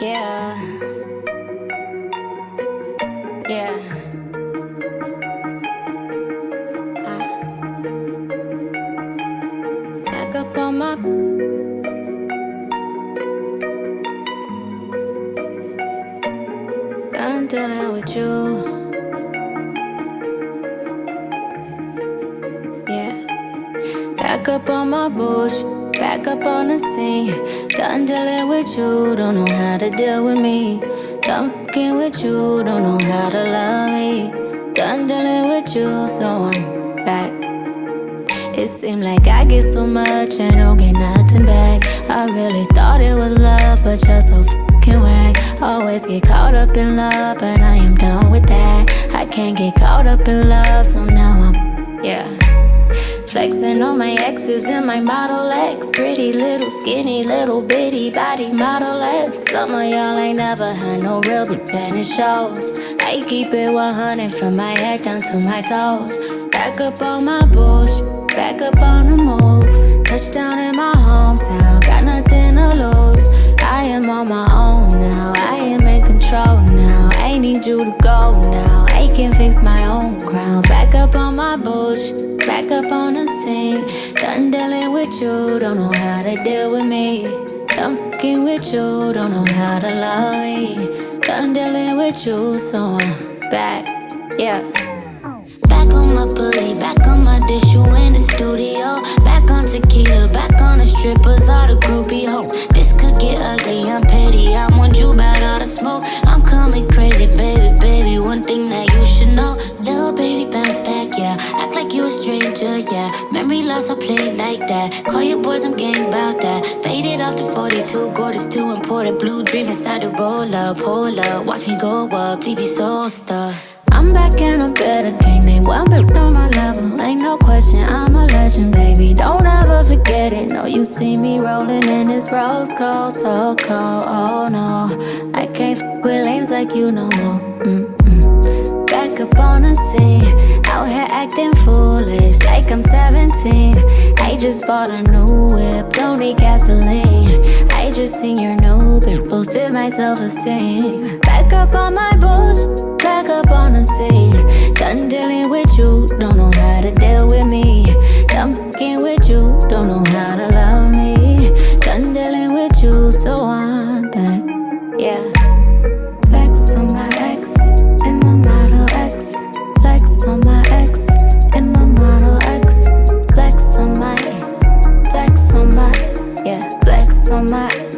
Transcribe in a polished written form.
Yeah, yeah. Back up on my. Done dealing with you. Yeah. Back up on my bullshit. Back up on the scene. Done dealing with you. Don't know how to deal with me. Done fucking with you. Don't know how to love me. Done dealing with you, so I'm back. It seemed like I get so much and don't get nothing back. I really thought it was love, but you're so fucking whack. Always get caught up in love, but I am done with that. I can't get caught up in love, so now I'm, yeah. Flexing on my exes and my Model X. Pretty little skinny little bitty body Model X. Some of y'all ain't never had no real but then it shows. I keep it 100 from my head down to my toes. Back up on my bullshit, back up on the move. Touchdown in my hometown, got nothing to lose. I am on my own now, I am in control now. I need you to go now, I can fix my own crown. Back up on my bullshit, back up on the scene. Done dealing with you, don't know how to deal with me. Done fucking with you, don't know how to love me. Done dealing with you, so I'm back, yeah. Back on my bully, back on my dish, you in the studio. Back on tequila, back on the strippers, all the groupie hoes. This could get ugly, I'm petty, I want you about all the smoke. I'm coming crazy, baby, baby, one thing that you should know. Little baby bounce back, yeah, act like you a stranger, yeah. Memory loss, I play it like that. Call your boys, I'm gang about that. Faded off the 42, gorgeous too imported. Blue dream inside the roll up, hold up. Watch me go up, leave you so stuck. I'm back and I'm better, can't name one bitch on my level. Ain't no question, I'm a legend, baby. Don't ever forget it. No, you see me rolling in this rose gold, so cold. Oh no, I can't fuck with lames like you no more. Back up on the scene, out here acting foolish, like I'm 17. I just bought a new whip, don't need gasoline. I just seen your new bitch, boosted my self-esteem. Back up on my bullshit, back up on the scene. Done dealing with you, don't know how to deal with me. Done fucking with you, don't know how to love me. Done dealing with you, so I'm back, yeah. Flex on my ex, in my Model X. Flex on my ex, in my Model X. Flex on my, yeah, flex on my